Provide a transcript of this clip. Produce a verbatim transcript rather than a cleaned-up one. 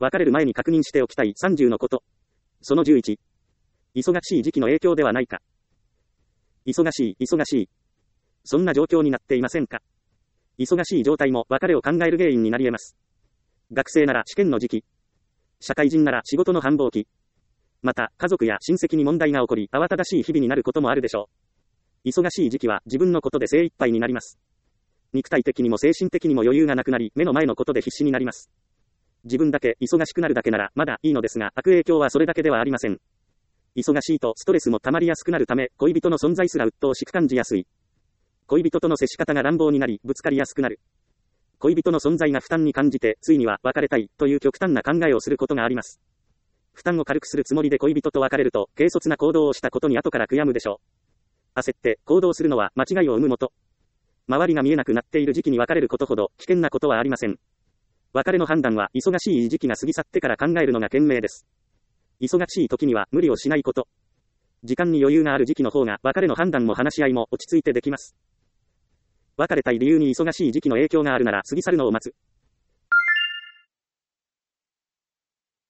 別れる前に確認しておきたいさんじゅうのこと。そのじゅういち。忙しい時期の影響ではないか。忙しい、忙しい。そんな状況になっていませんか。忙しい状態も別れを考える原因になり得ます。学生なら試験の時期。社会人なら仕事の繁忙期。また、家族や親戚に問題が起こり、慌ただしい日々になることもあるでしょう。忙しい時期は自分のことで精一杯になります。肉体的にも精神的にも余裕がなくなり、目の前のことで必死になります。自分だけ忙しくなるだけならまだいいのですが、悪影響はそれだけではありません。忙しいとストレスも溜まりやすくなるため、恋人の存在すら鬱陶しく感じやすい。恋人との接し方が乱暴になり、ぶつかりやすくなる。恋人の存在が負担に感じて、ついには別れたいという極端な考えをすることがあります。負担を軽くするつもりで恋人と別れると、軽率な行動をしたことに後から悔やむでしょう。焦って行動するのは間違いを生むもと。周りが見えなくなっている時期に別れることほど危険なことはありません。別れの判断は忙しい時期が過ぎ去ってから考えるのが賢明です。忙しい時には無理をしないこと。時間に余裕がある時期の方が別れの判断も話し合いも落ち着いてできます。別れたい理由に忙しい時期の影響があるなら過ぎ去るのを待つ。